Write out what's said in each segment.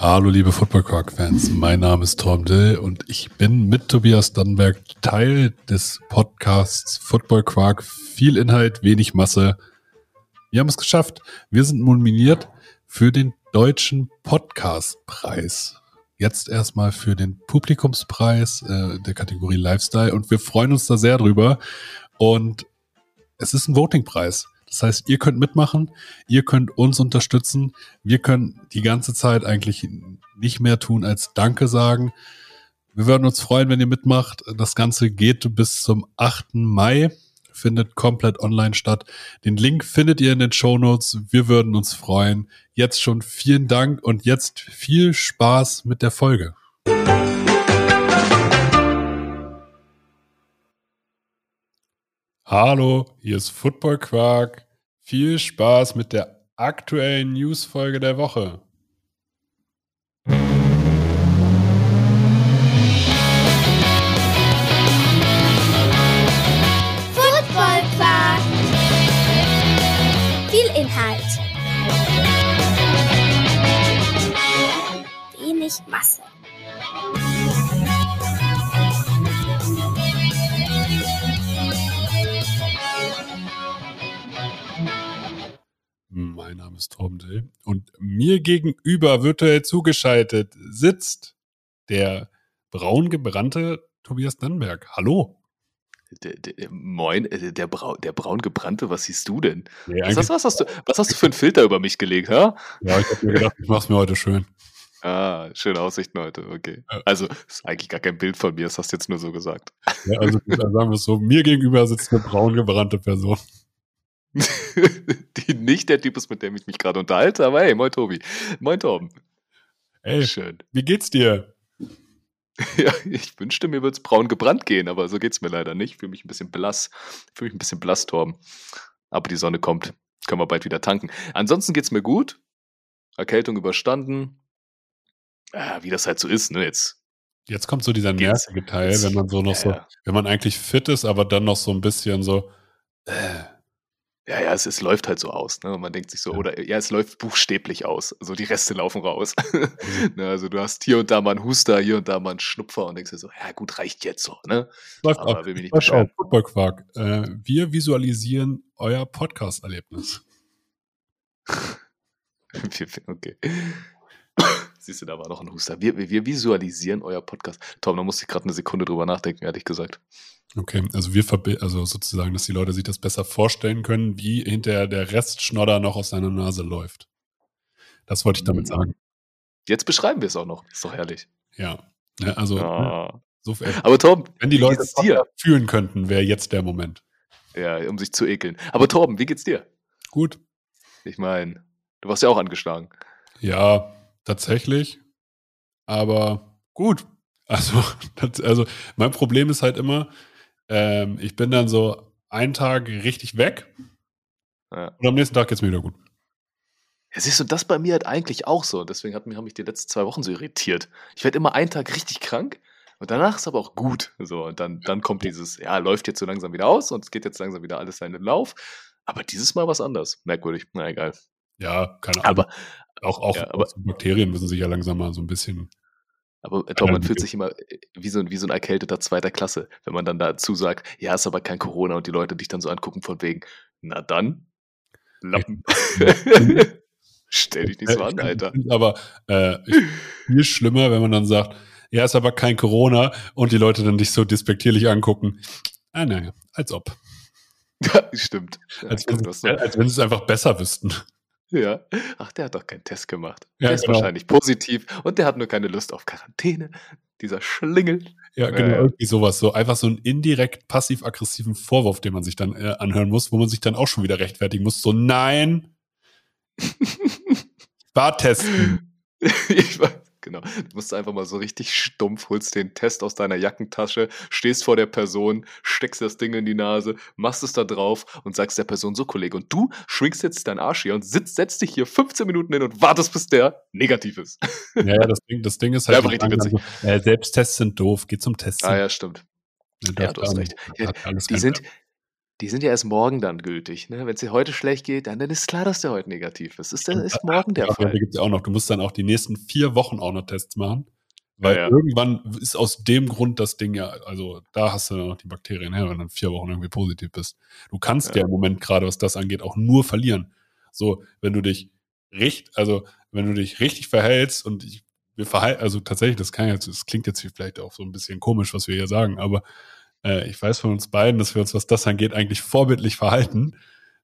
Hallo liebe Football Quark-Fans, mein Name ist Tom Dill und ich bin mit Tobias Dannenberg Teil des Podcasts Football Quark. Viel Inhalt, wenig Masse. Wir haben es geschafft. Wir sind nominiert für den Deutschen Podcastpreis. Jetzt erstmal für den Publikumspreis der Kategorie Lifestyle und wir freuen uns da sehr drüber. Und es ist ein Votingpreis. Das heißt, ihr könnt mitmachen, ihr könnt uns unterstützen. Wir können die ganze Zeit eigentlich nicht mehr tun als Danke sagen. Wir würden uns freuen, wenn ihr mitmacht. Das Ganze geht bis zum 8. Mai, findet komplett online statt. Den Link findet ihr in den Shownotes. Wir würden uns freuen. Jetzt schon vielen Dank und jetzt viel Spaß mit der Folge. Hallo, hier ist Football Quark. Viel Spaß mit der aktuellen Newsfolge der Woche. Football Quark. Viel Inhalt. Wenig Masse. Mein Name ist Tom Dill und mir gegenüber virtuell zugeschaltet sitzt der braun gebrannte Tobias Dannenberg. Hallo. Moin, der braun gebrannte, was siehst du denn? Nee, was hast du für einen Filter über mich gelegt, ha? Ja, ich habe mir gedacht, ich mach's mir heute schön. Ah, schöne Aussichten heute, okay. Also, ist eigentlich gar kein Bild von mir, das hast du jetzt nur so gesagt. Ja, also dann sagen wir es so, mir gegenüber sitzt eine braun gebrannte Person. Die nicht der Typ ist, mit dem ich mich gerade unterhalte, aber hey, moin Tobi. Moin Torben. Ey, schön. Wie geht's dir? Ja, ich wünschte, mir würde es braun gebrannt gehen, aber so geht's mir leider nicht. Ich fühle mich ein bisschen blass. Torben. Aber die Sonne kommt. Können wir bald wieder tanken. Ansonsten geht's mir gut. Erkältung überstanden. Wie das halt so ist, ne, Jetzt kommt so dieser nervige Teil, wenn man so noch wenn man eigentlich fit ist, aber dann noch so ein bisschen so, Ja, es läuft halt so aus, ne? Und man denkt sich so, es läuft buchstäblich aus. Also die Reste laufen raus. Ne, also du hast hier und da mal einen Huster, hier und da mal einen Schnupfer und denkst dir so, ja gut, reicht jetzt so, ne? Läuft aber auch. will mich nicht beschweren. Football Quark. Wir visualisieren euer Podcast-Erlebnis. Okay. Siehst du, da war noch ein Huster. Wir visualisieren euer Podcast. Tom, da musste ich gerade eine Sekunde drüber nachdenken, ehrlich gesagt. Okay, also sozusagen, dass die Leute sich das besser vorstellen können, wie hinterher der Restschnodder noch aus seiner Nase läuft. Das wollte ich damit sagen. Jetzt beschreiben wir es auch noch. Ist doch herrlich. Ja, also aber Tom, wenn die Leute es dir fühlen könnten, wäre jetzt der Moment. Ja, um sich zu ekeln. Aber Torben, wie geht's dir? Gut. Ich meine, du warst ja auch angeschlagen. Ja, tatsächlich. Aber gut. Also mein Problem ist halt immer, ich bin dann so einen Tag richtig weg und am nächsten Tag geht's mir wieder gut. Ja, siehst du, das bei mir halt eigentlich auch so. Deswegen haben mich die letzten 2 Wochen so irritiert. Ich werde immer einen Tag richtig krank und danach ist aber auch gut. So, und dann kommt dieses, läuft jetzt so langsam wieder aus und es geht jetzt langsam wieder alles seinen Lauf. Aber dieses Mal was anders. Merkwürdig. Na egal. Ja, keine Ahnung. Aber auch Bakterien müssen sich ja langsam mal so ein bisschen. Aber Tom, man fühlt sich immer wie so ein Erkälteter 2. Klasse, wenn man dann dazu sagt, ja, ist aber kein Corona und die Leute dich dann so angucken von wegen, na dann, Lappen. Stell dich nicht so an, Alter. Aber viel schlimmer, wenn man dann sagt, ja, ist aber kein Corona und die Leute dann dich so despektierlich angucken. Naja, als ob. Ja, stimmt. Als wenn sie es einfach besser wüssten. Ja. Ach, der hat doch keinen Test gemacht. Ja, der ist wahrscheinlich positiv und der hat nur keine Lust auf Quarantäne. Dieser Schlingel. Ja, genau, irgendwie sowas. So einfach so einen indirekt passiv-aggressiven Vorwurf, den man sich dann anhören muss, wo man sich dann auch schon wieder rechtfertigen muss. So, nein. War testen. Ich weiß, genau. Du musst einfach mal so richtig stumpf, holst den Test aus deiner Jackentasche, stehst vor der Person, steckst das Ding in die Nase, machst es da drauf und sagst der Person so, Kollege, und du schwingst jetzt deinen Arsch hier und setzt dich hier 15 Minuten hin und wartest, bis der negativ ist. Ja, das Ding ist halt, einfach richtig witzig. Selbsttests sind doof, geh zum Testen. Ah ja, stimmt. Ja, du hast recht. Ja, Die sind ja erst morgen dann gültig. Ne? Wenn es dir heute schlecht geht, dann ist klar, dass der heute negativ ist. Ist morgen der Fall. Gibt es auch noch. Du musst dann auch die nächsten 4 Wochen auch noch Tests machen. Ja, Weil ja. irgendwann ist aus dem Grund das Ding ja, also da hast du dann noch die Bakterien her, wenn du 4 Wochen irgendwie positiv bist. Du kannst ja im Moment gerade, was das angeht, auch nur verlieren. So, wenn du dich richtig verhältst und also tatsächlich, das klingt jetzt vielleicht auch so ein bisschen komisch, was wir hier sagen, aber ich weiß von uns beiden, dass wir uns, was das angeht, eigentlich vorbildlich verhalten.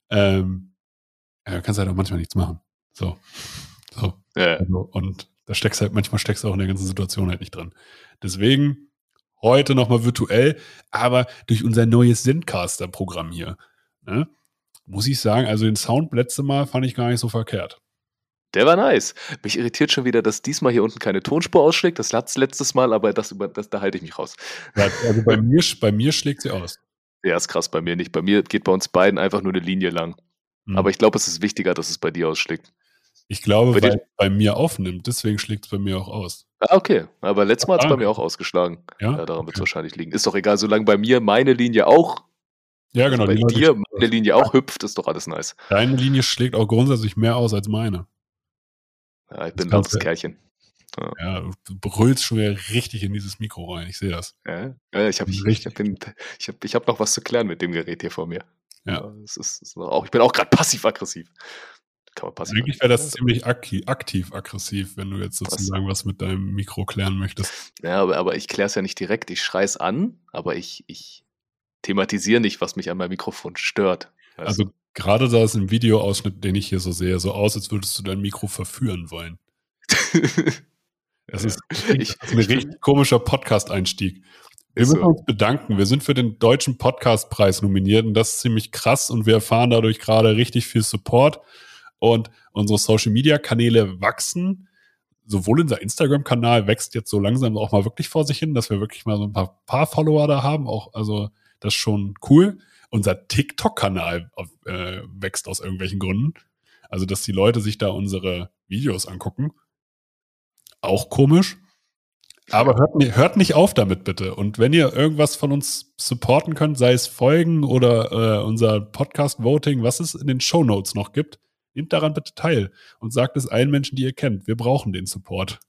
Du kannst halt auch manchmal nichts machen. So. Ja. Also, und manchmal steckst du auch in der ganzen Situation halt nicht drin. Deswegen heute nochmal virtuell, aber durch unser neues Zencaster-Programm hier, ne, muss ich sagen, also den Sound letzte Mal fand ich gar nicht so verkehrt. Der war nice. Mich irritiert schon wieder, dass diesmal hier unten keine Tonspur ausschlägt. Das hat's letztes Mal, aber da halte ich mich raus. Also bei mir schlägt sie aus. Ja, ist krass, bei mir nicht. Bei mir geht bei uns beiden einfach nur eine Linie lang. Aber ich glaube, es ist wichtiger, dass es bei dir ausschlägt. Ich glaube, weil es bei mir aufnimmt, deswegen schlägt es bei mir auch aus. Ah, okay. Aber letztes Mal hat es bei mir auch ausgeschlagen. Ja, daran wird es wahrscheinlich liegen. Ist doch egal, solange bei mir meine Linie auch, ja, genau, bei dir meine Linie auch hüpft, ist doch alles nice. Deine Linie schlägt auch grundsätzlich mehr aus als meine. Ja, ich bin ein lautes Kerlchen. Ja, du brüllst schon wieder richtig in dieses Mikro rein. Ich sehe das. Ja, ich hab noch was zu klären mit dem Gerät hier vor mir. Ja. Ich bin auch gerade passiv-aggressiv. Eigentlich wäre das ziemlich aktiv-aggressiv, wenn du jetzt sozusagen was mit deinem Mikro klären möchtest. Ja, aber ich kläre es ja nicht direkt. Ich schreie es an, aber ich thematisiere nicht, was mich an meinem Mikrofon stört. Also gerade sah es im Videoausschnitt, den ich hier so sehe, so aus, als würdest du dein Mikro verführen wollen. Das ist ein richtig komischer Podcast-Einstieg. Wir müssen uns bedanken. Wir sind für den Deutschen Podcastpreis nominiert und das ist ziemlich krass und wir erfahren dadurch gerade richtig viel Support und unsere Social-Media-Kanäle wachsen. Sowohl unser Instagram-Kanal wächst jetzt so langsam auch mal wirklich vor sich hin, dass wir wirklich mal so ein paar Follower da haben. Also das ist schon cool. Unser TikTok-Kanal wächst aus irgendwelchen Gründen. Also dass die Leute sich da unsere Videos angucken. Auch komisch. Aber hört nicht auf damit, bitte. Und wenn ihr irgendwas von uns supporten könnt, sei es Folgen oder unser Podcast-Voting, was es in den Shownotes noch gibt, nehmt daran bitte teil und sagt es allen Menschen, die ihr kennt. Wir brauchen den Support.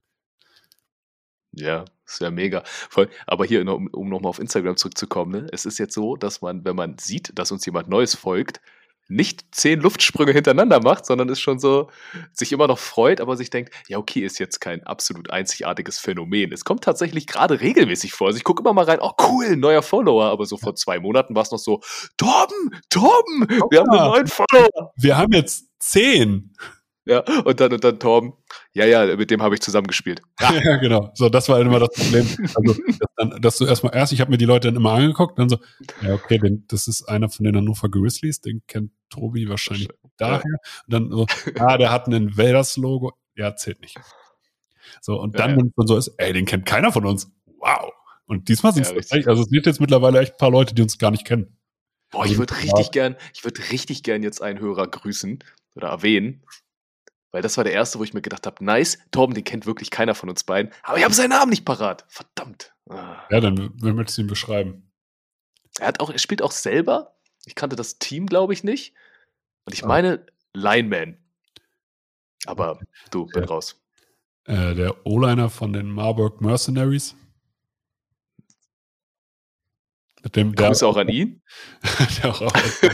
Ja, das wäre mega. Voll. Aber hier, um nochmal auf Instagram zurückzukommen, ne? Es ist jetzt so, dass man, wenn man sieht, dass uns jemand Neues folgt, nicht 10 Luftsprünge hintereinander macht, sondern es schon so sich immer noch freut, aber sich denkt, ja okay, ist jetzt kein absolut einzigartiges Phänomen. Es kommt tatsächlich gerade regelmäßig vor. Also ich gucke immer mal rein, oh cool, neuer Follower, aber so vor 2 Monaten war es noch so, Torben, wir haben einen neuen Follower. Wir haben jetzt 10. Ja, und dann Torben, ja, mit dem habe ich zusammengespielt. Ja, genau. So, das war immer das Problem. Also, dass du ich habe mir die Leute dann immer angeguckt und dann so, ja, okay, das ist einer von den Hannover Grizzlies, den kennt Tobi wahrscheinlich daher. Und dann so, der hat ein Invaders-Logo, ja, zählt nicht. So, und dann, wenn es dann so ist, den kennt keiner von uns. Wow. Und diesmal sind es tatsächlich, also es sind jetzt mittlerweile echt ein paar Leute, die uns gar nicht kennen. Boah, ich würde richtig gern jetzt einen Hörer grüßen oder erwähnen. Weil das war der erste, wo ich mir gedacht habe, nice, Torben, den kennt wirklich keiner von uns beiden. Aber ich habe seinen Namen nicht parat. Verdammt. Ja, dann möchtest du ihn beschreiben. Er spielt auch selber. Ich kannte das Team, glaube ich, nicht. Und ich meine Lineman. Aber du, bin raus. Der O-Liner von den Marburg Mercenaries. Grüße auch an ihn. Der auch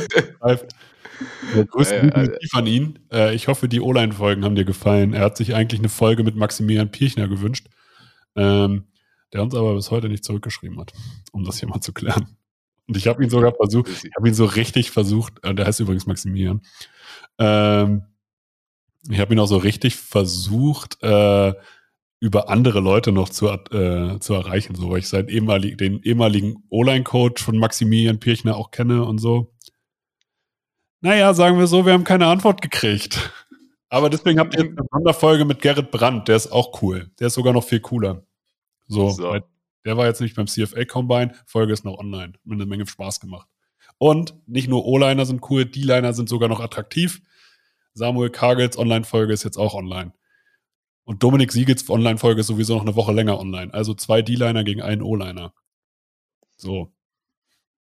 Grüße definitiv an ihn. Ich hoffe, die O-Line-Folgen haben dir gefallen. Er hat sich eigentlich eine Folge mit Maximilian Pirchner gewünscht, der uns aber bis heute nicht zurückgeschrieben hat, um das hier mal zu klären. Und ich habe ihn sogar versucht, der heißt übrigens Maximilian, ich habe ihn auch so richtig versucht, über andere Leute noch zu erreichen, so, weil ich den ehemaligen O-Line-Coach von Maximilian Pirchner auch kenne und so. Naja, sagen wir so, wir haben keine Antwort gekriegt. Aber deswegen habt ihr jetzt eine Sonderfolge mit Gerrit Brandt, der ist auch cool. Der ist sogar noch viel cooler. So. Der war jetzt nicht beim CFA Combine, Folge ist noch online. Hat mir eine Menge Spaß gemacht. Und nicht nur O-Liner sind cool, D-Liner sind sogar noch attraktiv. Samuel Kagels Online-Folge ist jetzt auch online. Und Dominik Siegels Online-Folge ist sowieso noch eine Woche länger online. Also 2 D-Liner gegen einen O-Liner. So.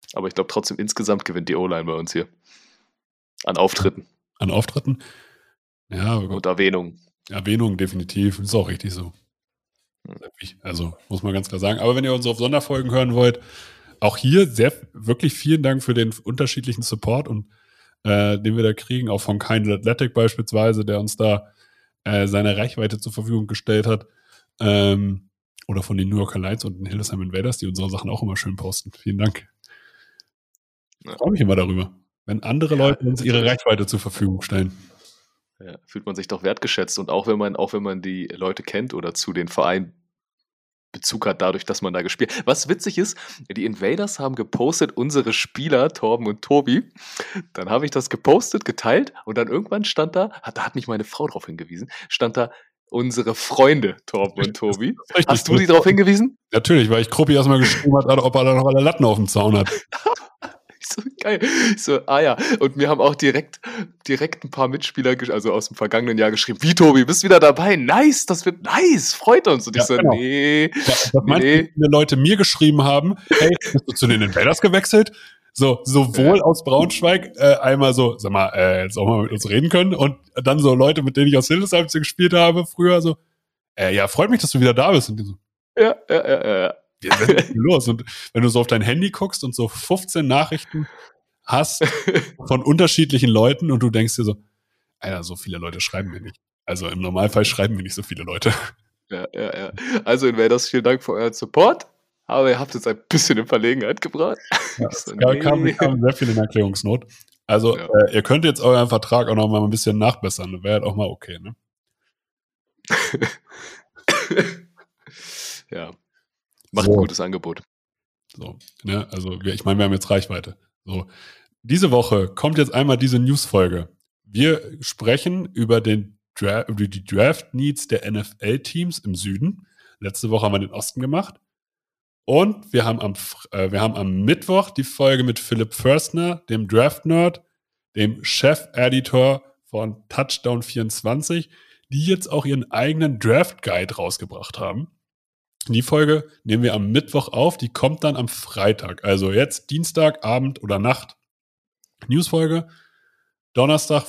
Aber ich glaube trotzdem, insgesamt gewinnt die O-Line bei uns hier. An Auftritten. An Auftritten? Ja, Und Erwähnungen. Erwähnung definitiv. Ist auch richtig so. Also, muss man ganz klar sagen. Aber wenn ihr uns auf Sonderfolgen hören wollt, auch hier wirklich vielen Dank für den unterschiedlichen Support und den wir da kriegen, auch von Kind Athletic beispielsweise, der uns da seine Reichweite zur Verfügung gestellt hat. Oder von den New Yorker Lions und den Hildesheim Invaders, die unsere Sachen auch immer schön posten. Vielen Dank. Ich freue mich immer darüber, wenn andere Leute uns ihre Reichweite zur Verfügung stellen. Ja, fühlt man sich doch wertgeschätzt. Und auch wenn man die Leute kennt oder zu den Vereinen Bezug hat, dadurch, dass man da gespielt hat. Was witzig ist, die Invaders haben gepostet, unsere Spieler, Torben und Tobi. Dann habe ich das gepostet, geteilt und dann irgendwann stand da hat mich meine Frau darauf hingewiesen, stand da unsere Freunde, Torben und Tobi. Hast du die darauf hingewiesen? Natürlich, weil ich Kruppi erstmal geschrieben hat, ob er da noch alle Latten auf dem Zaun hat. Ich so, geil. Ich so, ja. Und mir haben auch direkt ein paar Mitspieler, also aus dem vergangenen Jahr geschrieben, wie, Tobi, bist wieder dabei? Nice, das wird nice, freut uns. Und ich so, genau. nee. Das viele Leute mir geschrieben haben, hey, bist du zu den Invaders gewechselt? Sowohl aus Braunschweig, einmal so, sag mal, jetzt auch mal mit uns reden können und dann so Leute, mit denen ich aus Hildesheim gespielt habe, früher so, ja, freut mich, dass du wieder da bist. Und die so, ja. Was ist denn los? Und wenn du so auf dein Handy guckst und so 15 Nachrichten hast von unterschiedlichen Leuten und du denkst dir so, Alter, so viele Leute schreiben mir nicht. Also im Normalfall schreiben mir nicht so viele Leute. Ja. Also Invaders, vielen Dank für euren Support. Aber ihr habt jetzt ein bisschen in Verlegenheit gebracht. Ja, kam sehr viel in Erklärungsnot. Also ihr könnt jetzt euren Vertrag auch noch mal ein bisschen nachbessern. Das wäre halt auch mal okay, ne? Ja. Macht ein gutes Angebot. So, ne? Also ich meine, wir haben jetzt Reichweite. So, diese Woche kommt jetzt einmal diese News-Folge. Wir sprechen über die Draft-Needs der NFL-Teams im Süden. Letzte Woche haben wir den Osten gemacht. Und wir haben am Mittwoch die Folge mit Philipp Förstner, dem Draft-Nerd, dem Chef-Editor von Touchdown24, die jetzt auch ihren eigenen Draft-Guide rausgebracht haben. Die Folge nehmen wir am Mittwoch auf, die kommt dann am Freitag. Also jetzt Dienstag, Abend oder Nacht Newsfolge. Donnerstag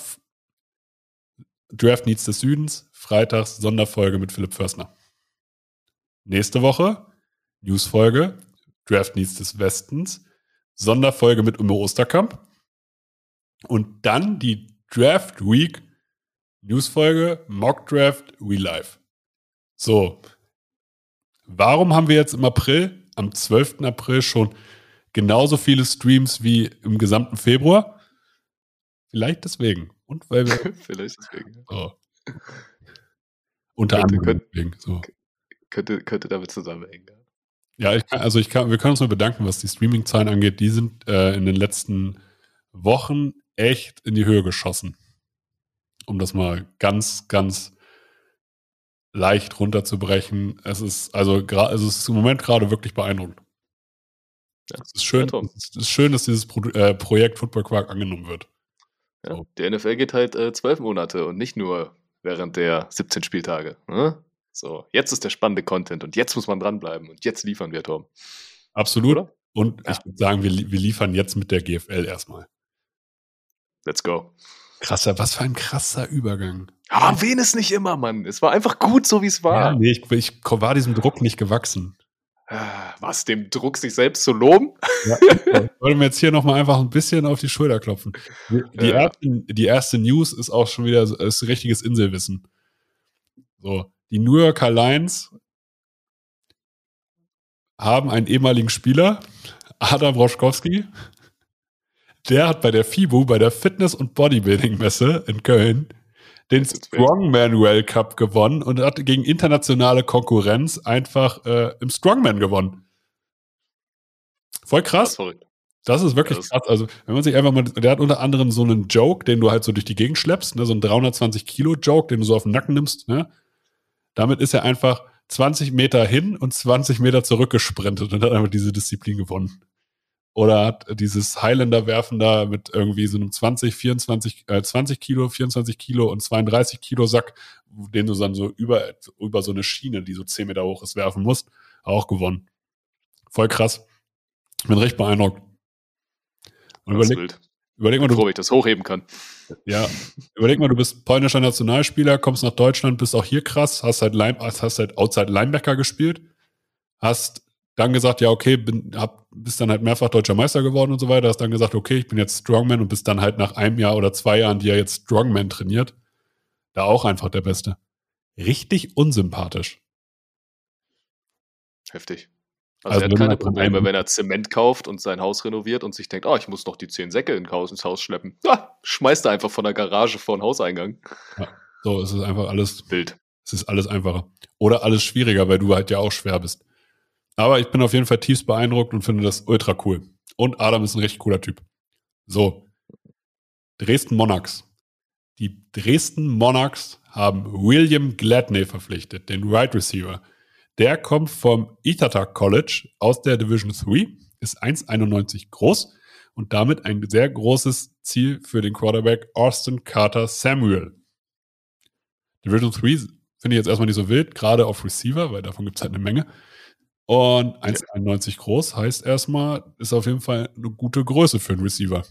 Draft Needs des Südens. Freitags Sonderfolge mit Philipp Förstner. Nächste Woche Newsfolge Draft Needs des Westens. Sonderfolge mit Ume Osterkamp. Und dann die Draft Week Newsfolge Mock Draft We Live. So. Warum haben wir jetzt am 12. April schon genauso viele Streams wie im gesamten Februar? Vielleicht deswegen. Und weil wir Vielleicht deswegen. So. Unter anderem deswegen. So. Könnte damit zusammenhängen. Ja, wir können uns nur bedanken, was die Streaming-Zahlen angeht. Die sind in den letzten Wochen echt in die Höhe geschossen. Um das mal ganz, ganz leicht runterzubrechen. Es ist im Moment gerade wirklich beeindruckend. Ja, es ist schön, dass dieses Projekt Football Quark angenommen wird. Ja, so. Die NFL geht halt 12 Monate und nicht nur während der 17 Spieltage. Ne? So, jetzt ist der spannende Content und jetzt muss man dranbleiben und jetzt liefern wir, Tom. Absolut. Oder? Und ich würde sagen, wir liefern jetzt mit der GFL erstmal. Let's go. Krasser, was für ein krasser Übergang. Aber wen ist nicht immer, Mann. Es war einfach gut, so wie es war. Ja, nee, ich war diesem Druck nicht gewachsen. Was, dem Druck, sich selbst zu loben? Ja, ich wollte mir jetzt hier nochmal einfach ein bisschen auf die Schulter klopfen. Die erste News ist auch schon wieder ist richtiges Inselwissen. So, die New Yorker Lions haben einen ehemaligen Spieler, Adam Roschkowski. Der hat bei der FIBO, bei der Fitness- und Bodybuilding-Messe in Köln, den Strongman World Cup gewonnen und hat gegen internationale Konkurrenz einfach im Strongman gewonnen. Voll krass. Das ist wirklich krass. Also, wenn man sich einfach mal, der hat unter anderem so einen Joke, den du halt so durch die Gegend schleppst, ne, so einen 320-Kilo-Joke, den du so auf den Nacken nimmst, ne? Damit ist er einfach 20 Meter hin und 20 Meter zurückgesprintet und hat einfach diese Disziplin gewonnen. Oder hat dieses Highlander-Werfen da mit irgendwie so einem 20 Kilo, 24 Kilo und 32 Kilo Sack, den du dann so über so eine Schiene, die so 10 Meter hoch ist, werfen musst, auch gewonnen. Voll krass. Ich bin recht beeindruckt. Und Das ist wild. überleg mal, Ich bin froh, wenn ich das hochheben kann. überleg mal, du bist polnischer Nationalspieler, kommst nach Deutschland, bist auch hier krass, hast halt Outside Linebacker gespielt, hast dann gesagt, ja, okay, bist dann halt mehrfach deutscher Meister geworden und so weiter, hast dann gesagt, okay, ich bin jetzt Strongman und bist dann halt nach einem Jahr oder 2 Jahren, die er jetzt Strongman trainiert, da auch einfach der Beste. Richtig unsympathisch. Heftig. Also er hat wenn keine man Probleme, wenn er Zement kauft und sein Haus renoviert und sich denkt, ich muss noch die 10 Säcke ins Haus schleppen. Schmeißt er einfach von der Garage vor den Hauseingang. Ja, so, es ist einfach alles Wild. Es ist alles einfacher. Oder alles schwieriger, weil du halt ja auch schwer bist. Aber ich bin auf jeden Fall tiefst beeindruckt und finde das ultra cool. Und Adam ist ein richtig cooler Typ. So. Dresden Monarchs. Die Dresden Monarchs haben William Gladney verpflichtet, den Wide Receiver. Der kommt vom Ithaca College aus der Division 3, ist 1,91 groß und damit ein sehr großes Ziel für den Quarterback Austin Carter Samuel. Division 3 finde ich jetzt erstmal nicht so wild, gerade auf Receiver, weil davon gibt es halt eine Menge. Und 1,91 groß heißt erstmal, ist auf jeden Fall eine gute Größe für einen Receiver.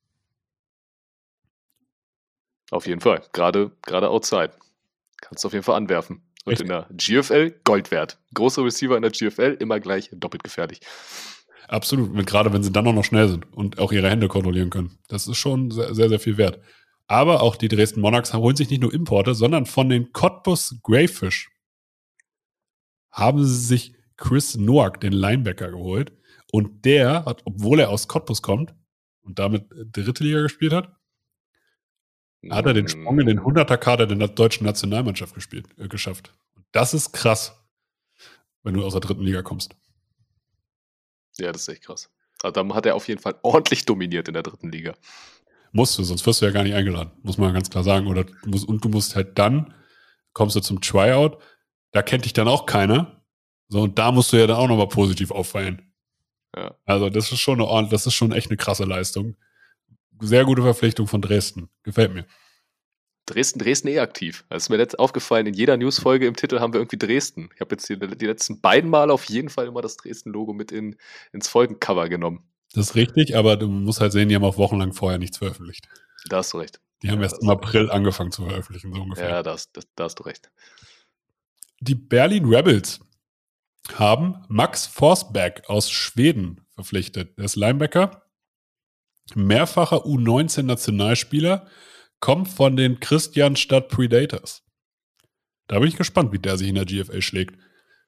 Auf jeden Fall. Gerade outside. Kannst du auf jeden Fall anwerfen. Und Richtig. in der GFL Gold wert. Große Receiver in der GFL immer gleich doppelt gefährlich. Absolut. Gerade wenn sie dann auch noch schnell sind und auch ihre Hände kontrollieren können. Das ist schon sehr, sehr, sehr viel wert. Aber auch die Dresden Monarchs holen sich nicht nur Importe, sondern von den Cottbus Greyfish haben sie sich Chris Noack, den Linebacker, geholt. Und der hat, obwohl er aus Cottbus kommt und damit dritte Liga gespielt hat, hat er den Sprung in den 100er-Kader der deutschen Nationalmannschaft geschafft. Und das ist krass, wenn du aus der dritten Liga kommst. Ja, das ist echt krass. Also dann hat er auf jeden Fall ordentlich dominiert in der dritten Liga. Musst du, sonst wirst du ja gar nicht eingeladen, muss man ganz klar sagen. Du musst halt dann, kommst du zum Tryout, da kennt dich dann auch keiner. So, und da musst du ja dann auch nochmal positiv auffallen. Ja. Also das ist schon echt eine krasse Leistung. Sehr gute Verpflichtung von Dresden. Gefällt mir. Dresden aktiv. Das ist mir jetzt aufgefallen, in jeder Newsfolge im Titel haben wir irgendwie Dresden. Ich habe jetzt die letzten beiden Mal auf jeden Fall immer das Dresden-Logo mit ins Folgencover genommen. Das ist richtig, aber du musst halt sehen, die haben auch wochenlang vorher nichts veröffentlicht. Da hast du recht. Die haben erst im April angefangen zu veröffentlichen, so ungefähr. Ja, da hast du recht. Die Berlin Rebels haben Max Forsberg aus Schweden verpflichtet. Der ist Linebacker, mehrfacher U19-Nationalspieler, kommt von den Christianstadt Predators. Da bin ich gespannt, wie der sich in der GFL schlägt.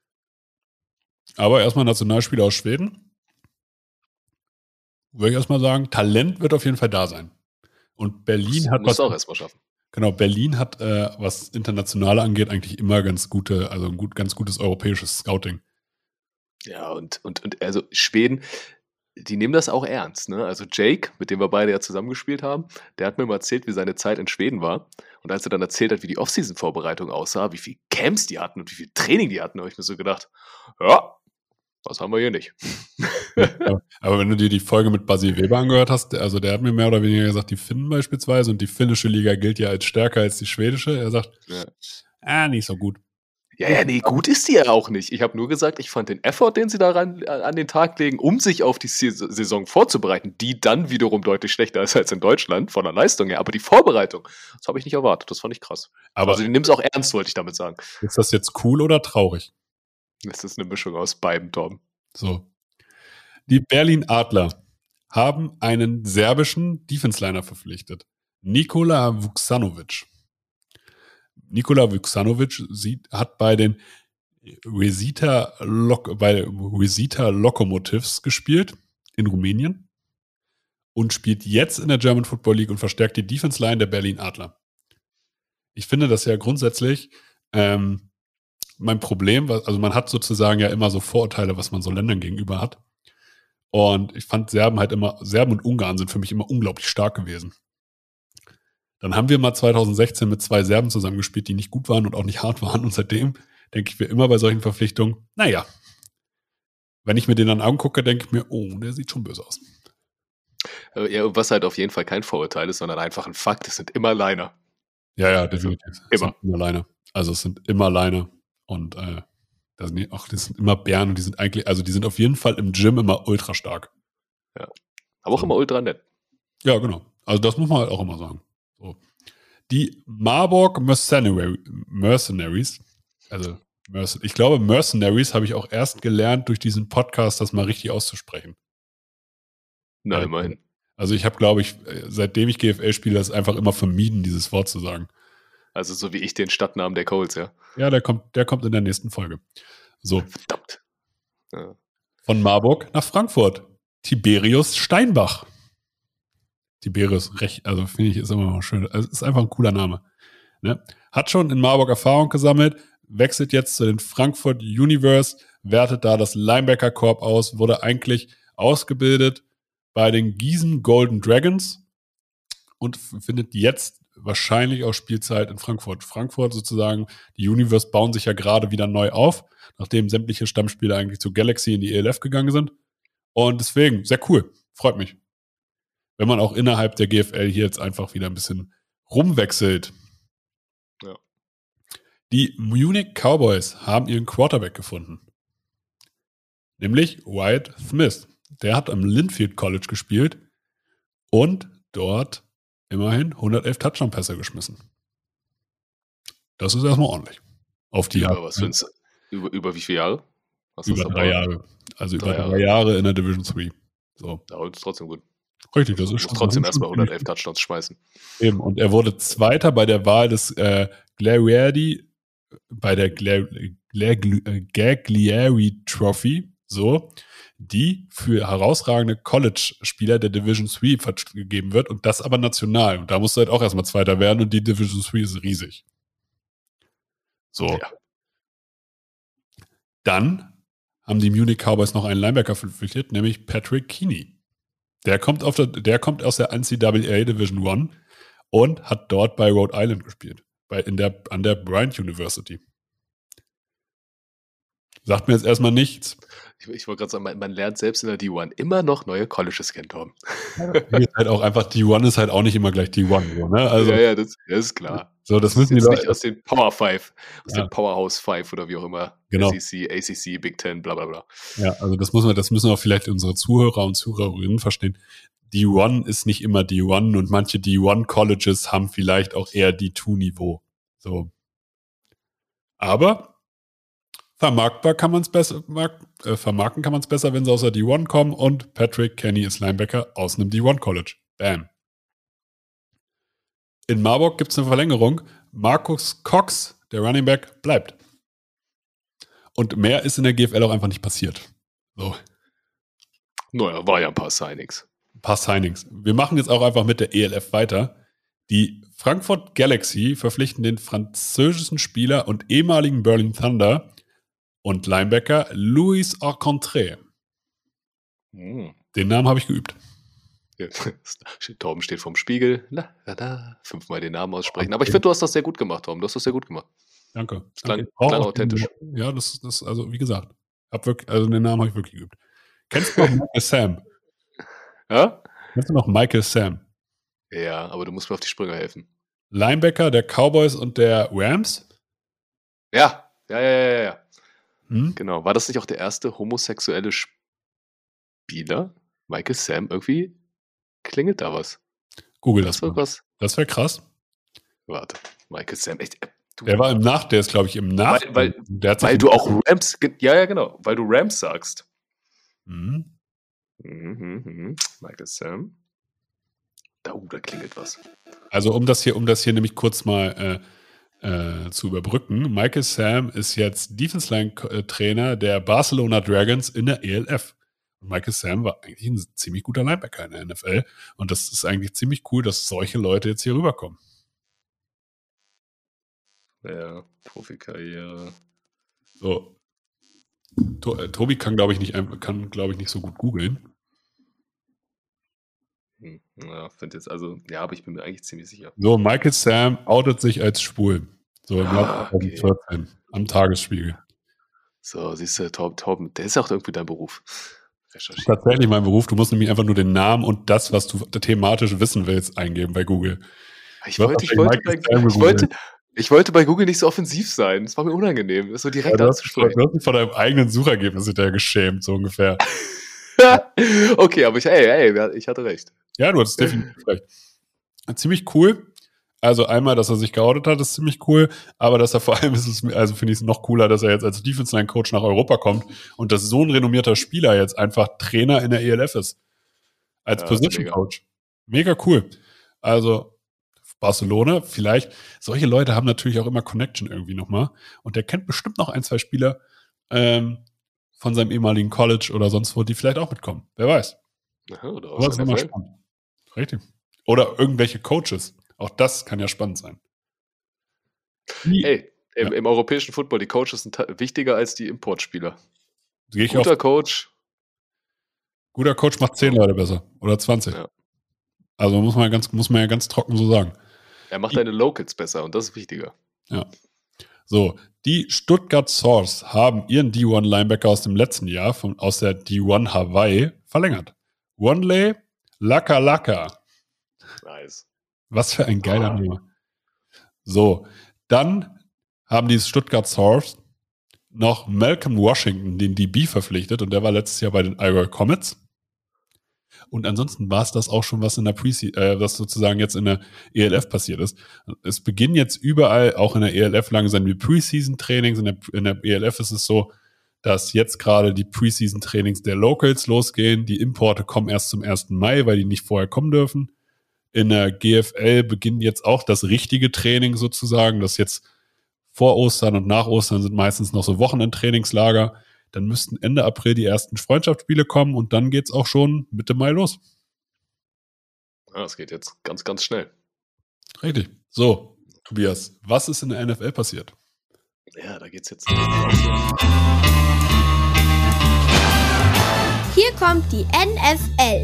Aber erstmal Nationalspieler aus Schweden. Würde ich erstmal sagen, Talent wird auf jeden Fall da sein. Und Berlin hat Muss auch erstmal schaffen. Genau, Berlin hat, was Internationale angeht, eigentlich immer ganz gutes europäisches Scouting. Ja, und also Schweden, die nehmen das auch ernst, ne? Also Jake, mit dem wir beide ja zusammengespielt haben, der hat mir mal erzählt, wie seine Zeit in Schweden war. Und als er dann erzählt hat, wie die Offseason-Vorbereitung aussah, wie viel Camps die hatten und wie viel Training die hatten, habe ich mir so gedacht, ja, das haben wir hier nicht. Aber wenn du dir die Folge mit Basi Weber angehört hast, also der hat mir mehr oder weniger gesagt, die Finnen beispielsweise, und die finnische Liga gilt ja als stärker als die schwedische. Er sagt, nicht so gut. Ja, nee, gut ist die ja auch nicht. Ich habe nur gesagt, ich fand den Effort, den sie daran an den Tag legen, um sich auf die Saison vorzubereiten, die dann wiederum deutlich schlechter ist als in Deutschland, von der Leistung her. Aber die Vorbereitung, das habe ich nicht erwartet. Das fand ich krass. Aber also die nehmen es auch ernst, wollte ich damit sagen. Ist das jetzt cool oder traurig? Das ist eine Mischung aus beidem, Tom. So. Die Berlin Adler haben einen serbischen Defense-Liner verpflichtet. Nikola Vuksanovic. Nikola Vuksanovic hat bei den Resita Lokomotives gespielt in Rumänien und spielt jetzt in der German Football League und verstärkt die Defense Line der Berlin Adler. Ich finde das ja grundsätzlich mein Problem, also man hat sozusagen ja immer so Vorurteile, was man so Ländern gegenüber hat. Und ich fand Serben und Ungarn sind für mich immer unglaublich stark gewesen. Dann haben wir mal 2016 mit 2 Serben zusammengespielt, die nicht gut waren und auch nicht hart waren. Und seitdem denke ich mir immer bei solchen Verpflichtungen, naja, wenn ich mir den an Augen gucke, denke ich mir, oh, der sieht schon böse aus. Ja, was halt auf jeden Fall kein Vorurteil ist, sondern einfach ein Fakt, es sind immer Liner. Ja, definitiv. Immer. Immer Liner. Also es sind immer Liner. Und das sind immer Bären und die sind auf jeden Fall im Gym immer ultra stark. Ja. Aber auch immer ultra nett. Ja, genau. Also das muss man halt auch immer sagen. So. Die Marburg Mercenaries, also ich glaube, Mercenaries habe ich auch erst gelernt durch diesen Podcast, das mal richtig auszusprechen. Na, immerhin. Also ich habe, glaube ich, seitdem ich GFL spiele, das einfach immer vermieden, dieses Wort zu sagen. Also so wie ich den Stadtnamen der Colts, ja. Ja, der kommt in der nächsten Folge. So. Verdammt. Ja. Von Marburg nach Frankfurt. Tiberius Steinbach. Tiberius, also finde ich, ist immer noch schön. Also ist einfach ein cooler Name. Ne? Hat schon in Marburg Erfahrung gesammelt, wechselt jetzt zu den Frankfurt Universe, wertet da das Linebacker-Korps aus, wurde eigentlich ausgebildet bei den Gießen Golden Dragons und findet jetzt wahrscheinlich auch Spielzeit in Frankfurt. Frankfurt sozusagen, die Universe bauen sich ja gerade wieder neu auf, nachdem sämtliche Stammspieler eigentlich zu Galaxy in die ELF gegangen sind. Und deswegen, sehr cool, freut mich. Wenn man auch innerhalb der GFL hier jetzt einfach wieder ein bisschen rumwechselt. Ja. Die Munich Cowboys haben ihren Quarterback gefunden. Nämlich Wyatt Smith. Der hat am Linfield College gespielt und dort immerhin 111 Touchdown-Pässe geschmissen. Das ist erstmal ordentlich. Auf die Jahre. Was findest du? Über wie viele Jahre? Über 3 Jahre. Also über 3 Jahre in der Division 3. So. Ja, das ist trotzdem gut. Richtig, das ist schon. Du musst trotzdem erstmal 111 Touchdowns schmeißen. Eben, und er wurde Zweiter bei der Wahl des Gagliardi, bei der Gagliardi Trophy, so, die für herausragende College-Spieler der Division 3 vergeben wird und das aber national. Und da musst du halt auch erstmal Zweiter werden und die Division 3 ist riesig. So. Ja. Dann haben die Munich Cowboys noch einen Linebacker verpflichtet, nämlich Patrick Keeney. Der kommt aus der NCAA Division 1 und hat dort bei Rhode Island gespielt, an der Bryant University. Sagt mir jetzt erstmal nichts. Ich wollte gerade sagen, man lernt selbst in der D1 immer noch neue Colleges kennen, Tom. Halt auch einfach, D1 ist halt auch nicht immer gleich D1. So, ne? Also, ja, das ist klar. So, das müssen die Leute nicht aus den Power 5, aus den Powerhouse 5 oder wie auch immer. Genau. SEC, ACC, Big Ten, bla bla bla. Ja, also das müssen auch vielleicht unsere Zuhörer und Zuhörerinnen verstehen. D1 ist nicht immer D1 und manche D1 Colleges haben vielleicht auch eher D2-Niveau. So. Aber vermarkten kann man es besser, wenn sie aus der D1 kommen und Patrick Kenny ist Linebacker aus einem D1 College. Bam. In Marburg gibt es eine Verlängerung. Marcus Cox, der Running Back, bleibt. Und mehr ist in der GFL auch einfach nicht passiert. So. Naja, war ja ein paar Signings. Wir machen jetzt auch einfach mit der ELF weiter. Die Frankfurt Galaxy verpflichten den französischen Spieler und ehemaligen Berlin Thunder und Linebacker Louis Arcontré. Den Namen habe ich geübt. Ja, Torben steht vorm Spiegel. 5-mal den Namen aussprechen. Aber ich finde, du hast das sehr gut gemacht, Torben. Du hast das sehr gut gemacht. Danke. Das klang authentisch. Ja, das also wie gesagt, den Namen habe ich wirklich geübt. Kennst du noch Michael Sam? Ja? Kennst du noch Michael Sam? Ja, aber du musst mir auf die Sprünge helfen. Linebacker der Cowboys und der Rams? Ja. Genau. War das nicht auch der erste homosexuelle Spieler? Michael Sam? Irgendwie klingelt da was. Google das mal. Das wäre krass. Warte. Michael Sam. Echt, der ist, glaube ich, im Nach. Weil du auch Rams. Ja, genau. Weil du Rams sagst. Michael Sam. Da klingelt was. Also um das hier nämlich kurz mal zu überbrücken. Michael Sam ist jetzt Defense Line Trainer der Barcelona Dragons in der ELF. Und Michael Sam war eigentlich ein ziemlich guter Linebacker in der NFL. Und das ist eigentlich ziemlich cool, dass solche Leute jetzt hier rüberkommen. Ja, Profikarriere. So. Tobi kann, glaube ich, nicht so gut googeln. Ja, finde jetzt aber ich bin mir eigentlich ziemlich sicher. So, Michael Sam outet sich als schwul. So im Jahr 2014 am Tagesspiegel. So, siehst du, Torben, der ist auch irgendwie dein Beruf. Tatsächlich mein Beruf. Du musst nämlich einfach nur den Namen und das, was du thematisch wissen willst, eingeben bei Google. Ich wollte bei Google nicht so offensiv sein. Das war mir unangenehm, das so direkt anzusprechen. Du hast dich vor deinem eigenen Suchergebnis hinterher geschämt, so ungefähr. Okay, aber ich hatte recht. Ja, du hattest definitiv recht. Ziemlich cool. Also einmal, dass er sich geoutet hat, ist ziemlich cool, aber dass er vor allem also finde ich es noch cooler, dass er jetzt als Defense-Line-Coach nach Europa kommt und dass so ein renommierter Spieler jetzt einfach Trainer in der ELF ist. Als Position-Coach. Mega cool. Also Barcelona, vielleicht, solche Leute haben natürlich auch immer Connection irgendwie nochmal und der kennt bestimmt noch ein, zwei Spieler von seinem ehemaligen College oder sonst wo, die vielleicht auch mitkommen. Wer weiß. Aha, oder Aber das ist immer spannend. Richtig. Oder irgendwelche Coaches. Auch das kann ja spannend sein. Ey, im europäischen Football, die Coaches sind wichtiger als die Importspieler. Guter Coach macht 10 Leute besser. Oder 20. Ja. Also muss man ja ganz trocken so sagen. Er macht deine Locals besser und das ist wichtiger. Ja. So, die Stuttgart Source haben ihren D1-Linebacker aus dem letzten Jahr aus der D1 Hawaii verlängert. Wanley Laka. Nice. Was für ein geiler Name. So, dann haben die Stuttgart Source noch Malcolm Washington, den DB, verpflichtet und der war letztes Jahr bei den Iowa Comets. Und ansonsten war es das auch schon, was in der was sozusagen jetzt in der ELF passiert ist. Es beginnen jetzt überall, auch in der ELF, langsam die Preseason-Trainings. In der ELF ist es so, dass jetzt gerade die Preseason-Trainings der Locals losgehen. Die Importe kommen erst zum 1. Mai, weil die nicht vorher kommen dürfen. In der GFL beginnt jetzt auch das richtige Training sozusagen. Das jetzt vor Ostern und nach Ostern sind meistens noch so Wochenendtrainingslager. Dann müssten Ende April die ersten Freundschaftsspiele kommen und dann geht's auch schon Mitte Mai los. Ja, das geht jetzt ganz, ganz schnell. Richtig. So, Tobias, was ist in der NFL passiert? Ja, da geht's jetzt. Hier kommt die NFL.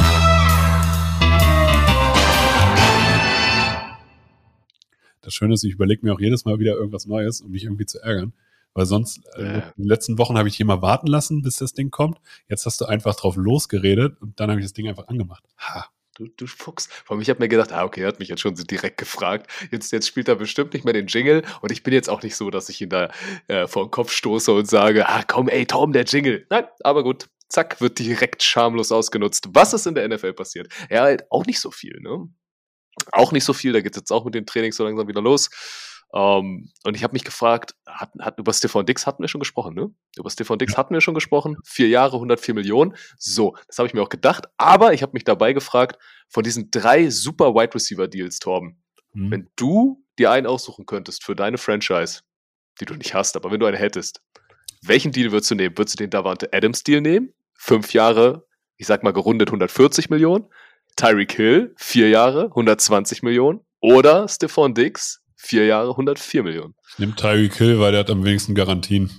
Das Schöne ist, ich überlege mir auch jedes Mal wieder irgendwas Neues, um mich irgendwie zu ärgern. Weil sonst, in den letzten Wochen habe ich hier mal warten lassen, bis das Ding kommt. Jetzt hast du einfach drauf losgeredet und dann habe ich das Ding einfach angemacht. Ha. Du Fuchs. Vor allem, ich habe mir gedacht, okay, er hat mich jetzt schon so direkt gefragt. Jetzt spielt er bestimmt nicht mehr den Jingle und ich bin jetzt auch nicht so, dass ich ihn da vor den Kopf stoße und sage, komm, ey, Tom, der Jingle. Nein, aber gut. Zack, wird direkt schamlos ausgenutzt. Was ist in der NFL passiert? Ja, halt auch nicht so viel, ne? Auch nicht so viel, da geht es jetzt auch mit den Trainings so langsam wieder los. Und ich habe mich gefragt, über Stefan Diggs hatten wir schon gesprochen, ne? Über Stefan Diggs hatten wir schon gesprochen. 4 Jahre, 104 Millionen. So, das habe ich mir auch gedacht. Aber ich habe mich dabei gefragt, von diesen 3 super Wide Receiver Deals, Torben, wenn du dir einen aussuchen könntest für deine Franchise, die du nicht hast, aber wenn du eine hättest, welchen Deal würdest du nehmen? Würdest du den Davante Adams Deal nehmen? 5 Jahre, ich sag mal gerundet 140 Millionen. Tyreek Hill, 4 Jahre, 120 Millionen. Oder Stefan Diggs, 4 Jahre, 104 Millionen. Ich nehme Tyreek Hill, weil der hat am wenigsten Garantien.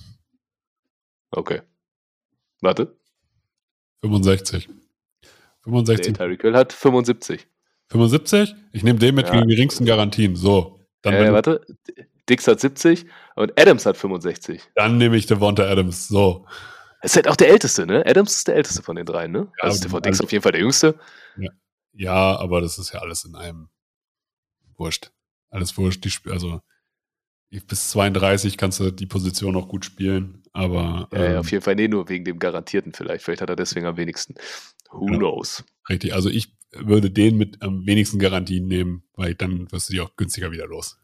Okay. Warte. 65. Nee, Tyreek Hill hat 75. 75? Ich nehme den mit den geringsten Garantien. So. Dann warte. Diggs hat 70 und Adams hat 65. Dann nehme ich Davante Adams. So. Das ist halt auch der Älteste, ne? Adams ist der Älteste von den 3, ne? Ja, also Stefan Diggs auf jeden Fall der Jüngste. Ja, aber das ist ja alles in einem wurscht. Alles wurscht. Also bis 32 kannst du die Position auch gut spielen, aber auf jeden Fall nur wegen dem Garantierten vielleicht. Vielleicht hat er deswegen am wenigsten. Who knows? Richtig, also ich würde den mit am wenigsten Garantien nehmen, weil dann wirst du die auch günstiger wieder los.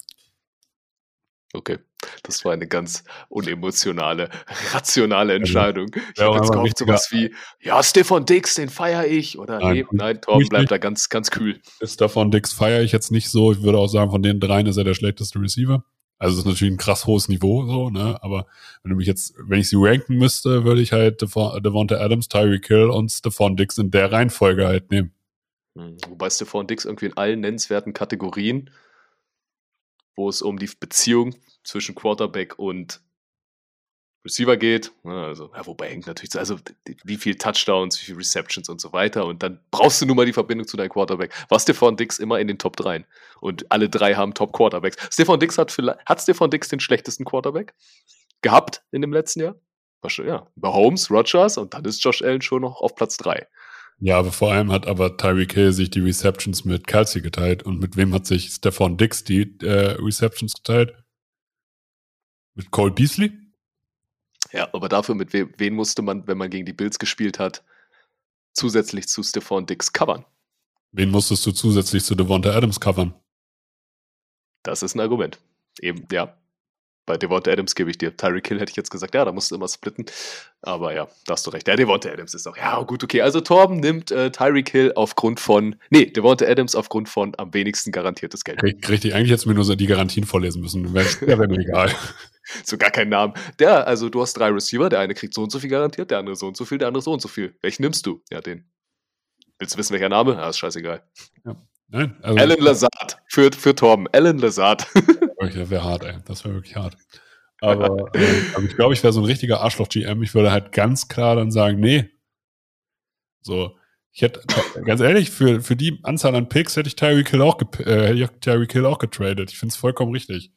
Okay, das war eine ganz unemotionale, rationale Entscheidung. Ich habe jetzt gehofft sowas wie, Stefan Diggs, den feiere ich. Oder nein, Torben bleibt da ganz, ganz kühl. Stefan Diggs feiere ich jetzt nicht so. Ich würde auch sagen, von den 3 ist er der schlechteste Receiver. Also es ist natürlich ein krass hohes Niveau, so, ne? Aber wenn ich sie ranken müsste, würde ich halt Davante Adams, Tyreek Hill und Stefan Diggs in der Reihenfolge halt nehmen. Wobei Stefan Diggs irgendwie in allen nennenswerten Kategorien, wo es um die Beziehung zwischen Quarterback und Receiver geht, also, wobei hängt natürlich, also wie viel Touchdowns, wie viel Receptions und so weiter und dann brauchst du nun mal die Verbindung zu deinem Quarterback. War Stefan Diggs immer in den Top 3 und alle 3 haben Top Quarterbacks. Hat Stefan Diggs den schlechtesten Quarterback gehabt in dem letzten Jahr? Ja, über Holmes, Rodgers und dann ist Josh Allen schon noch auf Platz 3. Ja, aber vor allem hat aber Tyreek Hill sich die Receptions mit Kelsey geteilt. Und mit wem hat sich Stefan Diggs die Receptions geteilt? Mit Cole Beasley? Ja, aber dafür mit wen musste man, wenn man gegen die Bills gespielt hat, zusätzlich zu Stephon Diggs covern? Wen musstest du zusätzlich zu Devonta Adams covern? Das ist ein Argument. Eben, ja. Bei Devonta Adams gebe ich dir. Tyreek Hill hätte ich jetzt gesagt, ja, da musst du immer splitten. Aber ja, da hast du recht. Ja, Devonta Adams ist auch, ja, gut, okay. Also Torben nimmt Tyreek Hill Devonta Adams aufgrund von am wenigsten garantiertes Geld. Richtig, eigentlich hättest du mir nur so die Garantien vorlesen müssen. Wäre mir egal. So gar keinen Namen. Also du hast 3 Receiver, der eine kriegt so und so viel garantiert, der andere so und so viel, der andere so und so viel. Welchen nimmst du? Ja, den. Willst du wissen, welcher Name? Ja, ist scheißegal. Ja. Nein, also Alan Lazard für Torben. Alan Lazard. Das wäre hart, ey. Das wäre wirklich hart. Aber also ich glaube, ich wäre so ein richtiger Arschloch-GM. Ich würde halt ganz klar dann sagen, nee. So, ich hätte, ganz ehrlich, für die Anzahl an Picks hätte ich Tyreek Hill auch getradet. Ich finde es vollkommen richtig.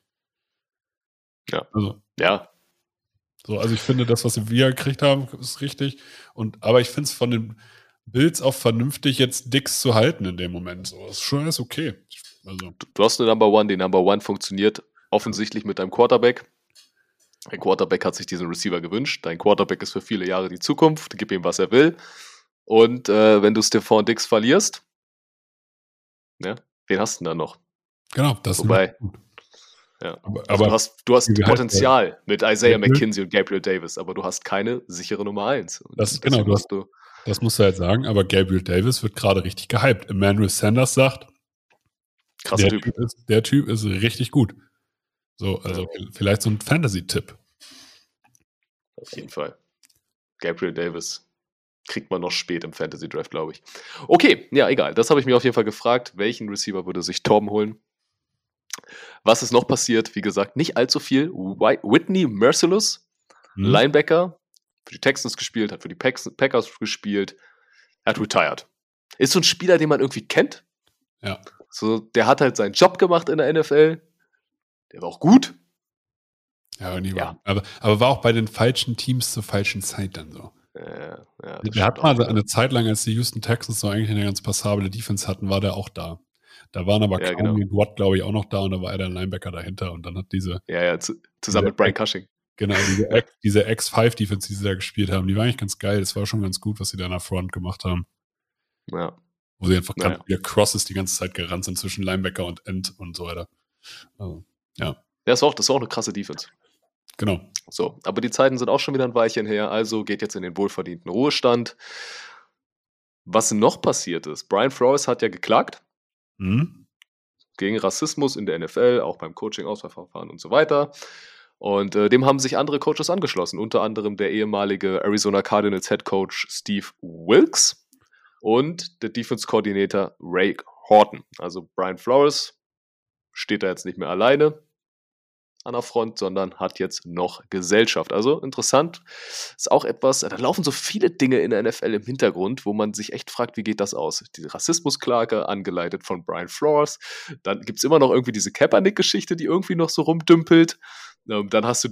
Ja. Also, ja. So, also ich finde, das, was wir gekriegt haben, ist richtig. Aber ich finde es von den Bills auch vernünftig, jetzt Dix zu halten in dem Moment. So, das ist schon alles okay. Also. Du hast eine Number One, die Number One funktioniert offensichtlich mit deinem Quarterback. Dein Quarterback hat sich diesen Receiver gewünscht. Dein Quarterback ist für viele Jahre die Zukunft. Gib ihm, was er will. Und wenn du Stephon Diggs verlierst, ja, wen hast du denn da noch? Genau, das Wobei, ja. Also du hast Potenzial mit Isaiah McKenzie und Gabriel Davis, aber du hast keine sichere Nummer 1. Das musst du halt sagen, aber Gabriel Davis wird gerade richtig gehypt. Emmanuel Sanders sagt, krasser Typ. Der Typ ist richtig gut. So, also vielleicht so ein Fantasy-Tipp. Auf jeden Fall. Gabriel Davis kriegt man noch spät im Fantasy-Draft, glaube ich. Okay, ja, egal. Das habe ich mir auf jeden Fall gefragt. Welchen Receiver würde sich Torben holen? Was ist noch passiert? Wie gesagt, nicht allzu viel. Whitney Mercilus, Linebacker, für die Texans gespielt, hat für die Packers gespielt, hat retired. Ist so ein Spieler, den man irgendwie kennt. Ja. So, der hat halt seinen Job gemacht in der NFL. Der war auch gut. Ja, aber war auch bei den falschen Teams zur falschen Zeit dann so. Ja, der hat mal eine Zeit lang, als die Houston Texans so eigentlich eine ganz passable Defense hatten, war der auch da. Da waren aber Clowney und Watt, glaube ich, auch noch da und da war er der Linebacker dahinter und dann hat zusammen mit Brian Cushing. Genau, diese X5-Defense, die sie da gespielt haben, die war eigentlich ganz geil. Das war schon ganz gut, was sie da in der Front gemacht haben. Ja. Wo sie einfach ganz viele Crosses die ganze Zeit gerannt sind zwischen Linebacker und End und so weiter. Also, ja. Ja, das war auch eine krasse Defense. Genau. So, aber die Zeiten sind auch schon wieder ein Weilchen her, also geht jetzt in den wohlverdienten Ruhestand. Was noch passiert ist, Brian Flores hat ja geklagt gegen Rassismus in der NFL, auch beim Coaching-Auswahlverfahren und so weiter. Und dem haben sich andere Coaches angeschlossen, unter anderem der ehemalige Arizona Cardinals Head Coach Steve Wilkes und der Defense Coordinator Ray Horton. Also Brian Flores steht da jetzt nicht mehr alleine an der Front, sondern hat jetzt noch Gesellschaft. Also interessant, ist auch etwas, da laufen so viele Dinge in der NFL im Hintergrund, wo man sich echt fragt, wie geht das aus? Diese Rassismusklage, angeleitet von Brian Flores, dann gibt es immer noch irgendwie diese Kaepernick-Geschichte, die irgendwie noch so rumdümpelt, dann hast du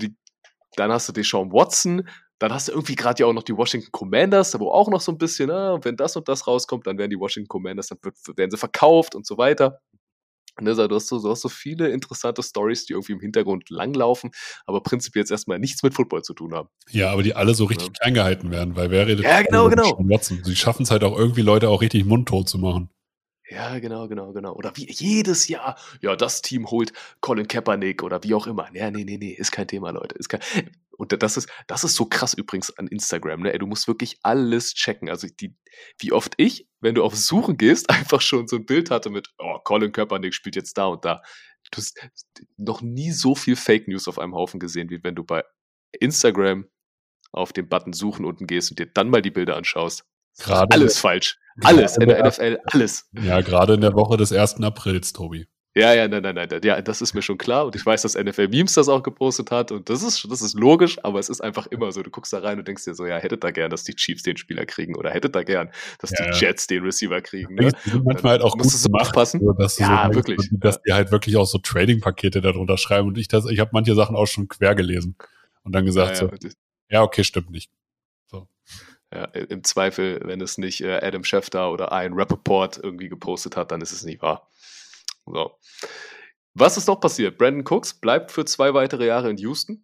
Deshaun Watson, dann hast du irgendwie gerade ja auch noch die Washington Commanders, wo auch noch so ein bisschen, wenn das und das rauskommt, dann werden die Washington Commanders, dann werden sie verkauft und so weiter. Du hast so viele interessante Storys, die irgendwie im Hintergrund langlaufen, aber prinzipiell jetzt erstmal nichts mit Football zu tun haben. Ja, aber die alle so richtig klein gehalten werden, weil wer redet genau. Watson? Sie schaffen es halt auch irgendwie, Leute auch richtig mundtot zu machen. Ja, genau. Oder wie jedes Jahr, ja, das Team holt Colin Kaepernick oder wie auch immer. Ja, nee, ist kein Thema, Leute. Und das ist so krass übrigens an Instagram, ne? Du musst wirklich alles checken. Also wie oft ich, wenn du auf Suchen gehst, einfach schon so ein Bild hatte mit, Colin Kaepernick spielt jetzt da und da. Du hast noch nie so viel Fake News auf einem Haufen gesehen, wie wenn du bei Instagram auf den Button Suchen unten gehst und dir dann mal die Bilder anschaust. Alles falsch. Alles in der NFL, alles. Ja, gerade in der Woche des 1. Aprils, Tobi. Ja, nein. Ja, das ist mir schon klar. Und ich weiß, dass NFL Memes das auch gepostet hat. Und das ist logisch, aber es ist einfach immer so. Du guckst da rein und denkst dir so, ja, hättet da gern, dass die Chiefs den Spieler kriegen oder hättet da gern, dass die Jets den Receiver kriegen. Ne? Die sind manchmal halt auch gut so aufpassen. Wirklich. Dass die halt wirklich auch so Trading-Pakete darunter schreiben. Und ich habe manche Sachen auch schon quer gelesen. Und dann gesagt okay, stimmt nicht. So. Ja, im Zweifel, wenn es nicht Adam Schefter oder Ian Rappaport irgendwie gepostet hat, dann ist es nicht wahr. So. Was ist noch passiert? Brandon Cooks bleibt für 2 weitere Jahre in Houston.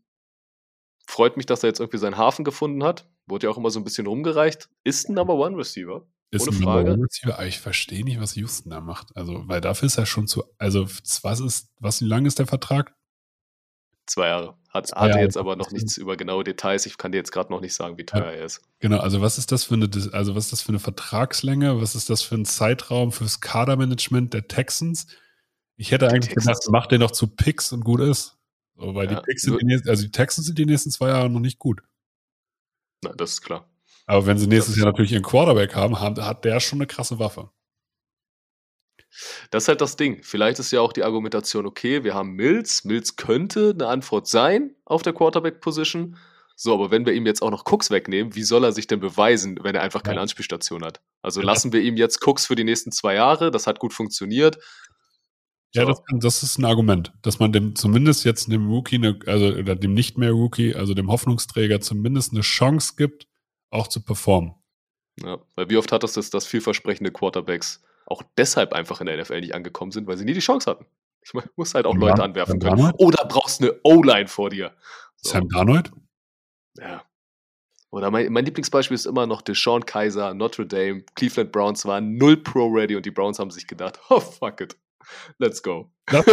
Freut mich, dass er jetzt irgendwie seinen Hafen gefunden hat. Wurde ja auch immer so ein bisschen rumgereicht. Ist ein Number One Receiver. Ist Ohne ein Frage. Number One Receiver, aber ich verstehe nicht, was Houston da macht. Also, weil dafür ist er schon zu, also, wie lang ist der Vertrag? 2 Jahre. 2 Hatte Jahre. jetzt aber noch nichts über genaue Details. Ich kann dir jetzt gerade noch nicht sagen, wie teuer er ist. Genau, also was ist das für eine Vertragslänge? Was ist das für ein Zeitraum fürs Kadermanagement der Texans? Ich hätte eigentlich gedacht, mach den noch zu Picks und gut ist. So, weil die Picks sind die Texans sind die nächsten 2 Jahre noch nicht gut. Na, das ist klar. Aber wenn sie nächstes Jahr natürlich ihren Quarterback haben, hat der schon eine krasse Waffe. Das ist halt das Ding. Vielleicht ist ja auch die Argumentation, okay, wir haben Mills. Mills könnte eine Antwort sein auf der Quarterback-Position. So, aber wenn wir ihm jetzt auch noch Cooks wegnehmen, wie soll er sich denn beweisen, wenn er einfach keine Anspielstation hat? Also lassen wir ihm jetzt Cooks für die nächsten 2 Jahre. Das hat gut funktioniert. Ja, das ist ein Argument, dass man dem zumindest jetzt dem Rookie, oder dem nicht mehr Rookie, also dem Hoffnungsträger zumindest eine Chance gibt, auch zu performen. Ja, weil wie oft hat das, dass vielversprechende Quarterbacks auch deshalb einfach in der NFL nicht angekommen sind, weil sie nie die Chance hatten. Ich meine, muss halt auch Leute anwerfen können. Darnold? Oder brauchst eine O-Line vor dir. So. Sam Darnold? Ja. Oder mein Lieblingsbeispiel ist immer noch Deshaun Kaiser, Notre Dame, Cleveland Browns waren 0 Pro-Ready und die Browns haben sich gedacht, oh fuck it, let's go. Das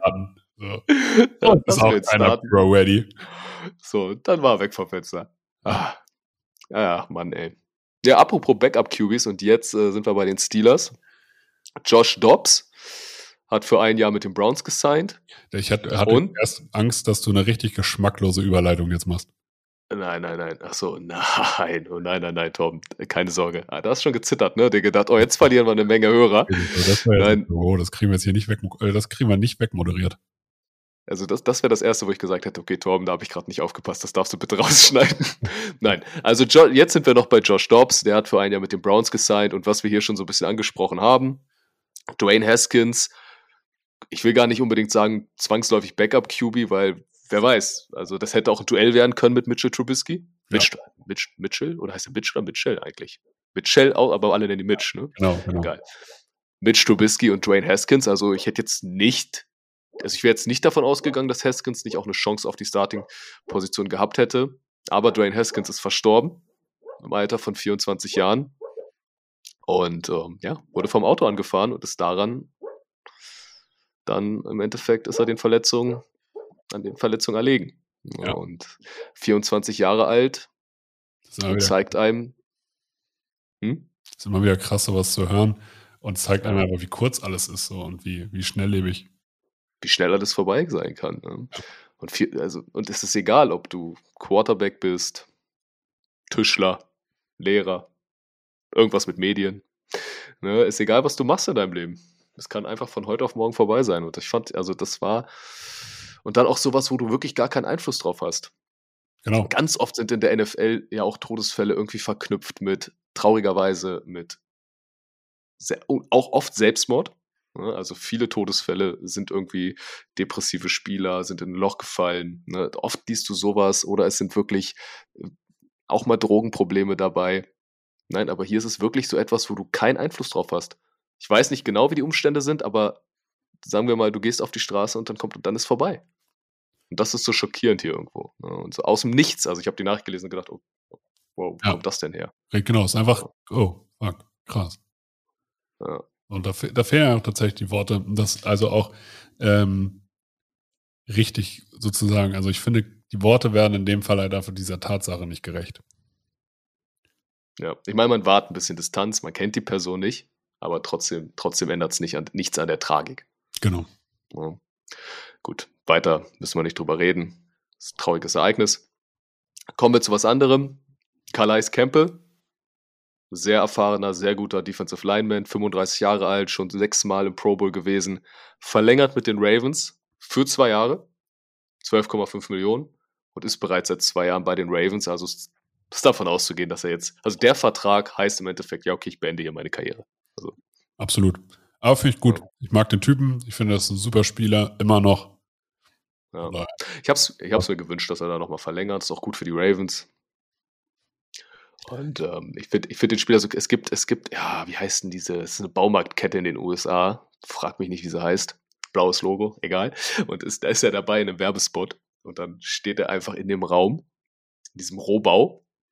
ist auch einer Pro-Ready. So, dann war er weg vom Fenster. Ja, Mann, ey. Ja, apropos Backup-QBs und jetzt sind wir bei den Steelers. Josh Dobbs hat für 1 Jahr mit den Browns gesigned. Ich hatte erst Angst, dass du eine richtig geschmacklose Überleitung jetzt machst. Nein. Achso, nein. Oh, nein, Tom. Keine Sorge. Da hast du schon gezittert, ne? Der gedacht, oh, jetzt verlieren wir eine Menge Hörer. Das kriegen wir jetzt hier nicht weg, das kriegen wir nicht wegmoderiert. Also das wäre das Erste, wo ich gesagt hätte, okay, Torben, da habe ich gerade nicht aufgepasst, das darfst du bitte rausschneiden. Nein, also jetzt sind wir noch bei Josh Dobbs, der hat für 1 Jahr mit den Browns gesigned und was wir hier schon so ein bisschen angesprochen haben, Dwayne Haskins, ich will gar nicht unbedingt sagen, zwangsläufig Backup-QB, weil wer weiß, also das hätte auch ein Duell werden können mit Mitchell Trubisky. Ja. Mitchell? Oder heißt der Mitch oder Mitchell eigentlich? Mitchell auch, aber alle nennen die Mitch, ne? Genau. Geil. Mitch Trubisky und Dwayne Haskins, also ich wäre jetzt nicht davon ausgegangen, dass Haskins nicht auch eine Chance auf die Starting-Position gehabt hätte. Aber Dwayne Haskins ist verstorben im Alter von 24 Jahren und wurde vom Auto angefahren und ist daran dann im Endeffekt ist er an den Verletzungen erlegen. Ja. Und 24 Jahre alt und zeigt einem. Das ist immer wieder krass, sowas zu hören und zeigt einem einfach, wie kurz alles ist so und wie schnelllebig. Wie schnell alles vorbei sein kann. Ne? Und es ist egal, ob du Quarterback bist, Tischler, Lehrer, irgendwas mit Medien. Ne? Ist egal, was du machst in deinem Leben. Es kann einfach von heute auf morgen vorbei sein. Und ich fand, also das war. Und dann auch sowas, wo du wirklich gar keinen Einfluss drauf hast. Genau. Ganz oft sind in der NFL ja auch Todesfälle irgendwie verknüpft traurigerweise mit auch oft Selbstmord. Also viele Todesfälle sind irgendwie depressive Spieler, sind in ein Loch gefallen. Ne? Oft liest du sowas oder es sind wirklich auch mal Drogenprobleme dabei. Nein, aber hier ist es wirklich so etwas, wo du keinen Einfluss drauf hast. Ich weiß nicht genau, wie die Umstände sind, aber sagen wir mal, du gehst auf die Straße und dann ist vorbei. Und das ist so schockierend hier irgendwo. Ne? Und so aus dem Nichts. Also ich habe die Nachricht gelesen und gedacht, oh, wow, wo kommt das denn her? Genau, ist einfach, oh, fuck, krass. Ja. Und da fehlen auch tatsächlich die Worte, das also auch richtig sozusagen, also ich finde, die Worte werden in dem Fall halt dafür dieser Tatsache nicht gerecht. Ja, ich meine, man wahrt ein bisschen Distanz, man kennt die Person nicht, aber trotzdem ändert es nichts an der Tragik. Genau. Ja. Gut, weiter müssen wir nicht drüber reden. Das ist ein trauriges Ereignis. Kommen wir zu was anderem. Calais Campbell, sehr erfahrener, sehr guter Defensive Lineman, 35 Jahre alt, schon 6 Mal im Pro Bowl gewesen, verlängert mit den Ravens für 2 Jahre, 12,5 Millionen und ist bereits seit 2 Jahren bei den Ravens, also ist davon auszugehen, dass er jetzt, also der Vertrag heißt im Endeffekt, ja okay, ich beende hier meine Karriere. Also. Absolut. Aber finde ich gut. Ja. Ich mag den Typen, ich finde, das ist ein super Spieler, immer noch. Ja. Ich hab's mir gewünscht, dass er da nochmal verlängert, ist auch gut für die Ravens. Und ich find den Spieler so, es gibt, ja, wie heißt denn diese, es ist eine Baumarktkette in den USA, frag mich nicht, wie sie heißt, blaues Logo, egal, und da ist er dabei in einem Werbespot und dann steht er einfach in dem Raum, in diesem Rohbau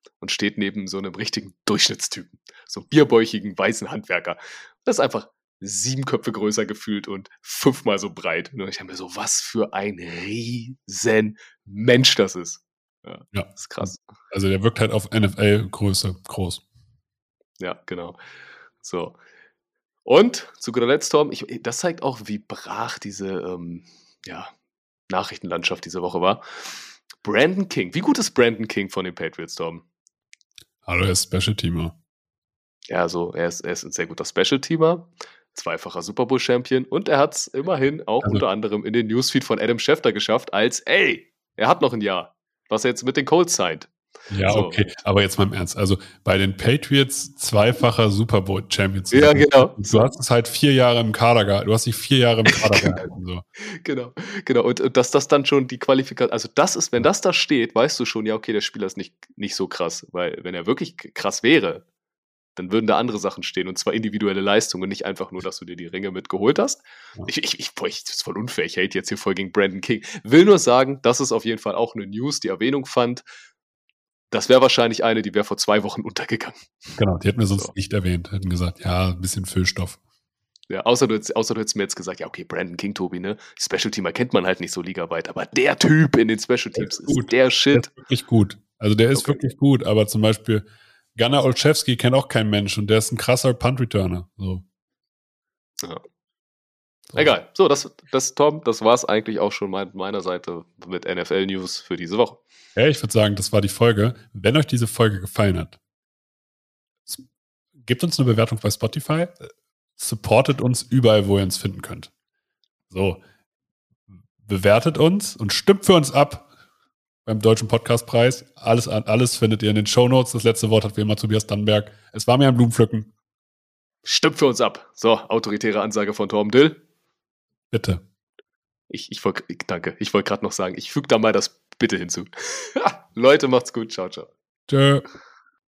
und steht neben so einem richtigen Durchschnittstypen. So einem bierbäuchigen, weißen Handwerker. Das ist einfach 7 Köpfe größer gefühlt und 5-mal so breit. Und ich habe mir so, was für ein riesen Mensch das ist. Ja, Ja. ist krass. Also der wirkt halt auf NFL-Größe groß. Ja, genau. So. Und zu guter Letzt, Tom, das zeigt auch, wie brach diese Nachrichtenlandschaft diese Woche war. Brandon King. Wie gut ist Brandon King von den Patriots, Tom? Hallo, er ist Special-Teamer. Ja, also er ist ein sehr guter Special-Teamer, zweifacher Super Bowl-Champion und er hat es immerhin auch unter anderem in den Newsfeed von Adam Schefter geschafft, er hat noch ein Jahr, was er jetzt mit den Colts signed. Ja, so. Okay, aber jetzt mal im Ernst. Also bei den Patriots zweifacher Super Bowl-Champion. Ja, genau. Du hast es halt 4 Jahre im Kader gehalten. Du hast dich 4 Jahre im Kader gehalten. So. Genau. Und dass das dann schon die Qualifikation, also das ist, wenn das da steht, weißt du schon, ja, okay, der Spieler ist nicht so krass. Weil wenn er wirklich krass wäre, dann würden da andere Sachen stehen, und zwar individuelle Leistungen, nicht einfach nur, dass du dir die Ringe mitgeholt hast. Ja. Das ist voll unfair, ich hate jetzt hier voll gegen Brandon King. Will nur sagen, das ist auf jeden Fall auch eine News, die Erwähnung fand. Das wäre wahrscheinlich eine, die wäre vor 2 Wochen untergegangen. Genau, die hätten wir sonst nicht erwähnt. Hätten gesagt, ja, ein bisschen Füllstoff. Ja, außer du hättest mir jetzt gesagt, ja, okay, Brandon King, Tobi, ne? Special Teamer kennt man halt nicht so ligaweit, aber der Typ in den Special Teams ist der Shit. Der ist wirklich gut. Also der ist wirklich gut, aber zum Beispiel Gunnar Olszewski kennt auch kein Mensch und der ist ein krasser Punt-Returner. So. Ja. So. Egal. So, Tom, das war's eigentlich auch schon meiner Seite mit NFL-News für diese Woche. Ja, ich würde sagen, das war die Folge. Wenn euch diese Folge gefallen hat, gebt uns eine Bewertung bei Spotify, supportet uns überall, wo ihr uns finden könnt. So, bewertet uns und stimmt für uns ab beim Deutschen Podcastpreis. Alles findet ihr in den Shownotes. Das letzte Wort hat wie immer Tobias Dannenberg. Es war mir ein Blumenpflücken. Stimmt für uns ab. So, autoritäre Ansage von Torben Dill. Bitte. Danke. Ich wollte gerade noch sagen, ich füge da mal das Bitte hinzu. Leute, macht's gut. Ciao, ciao. Tschö.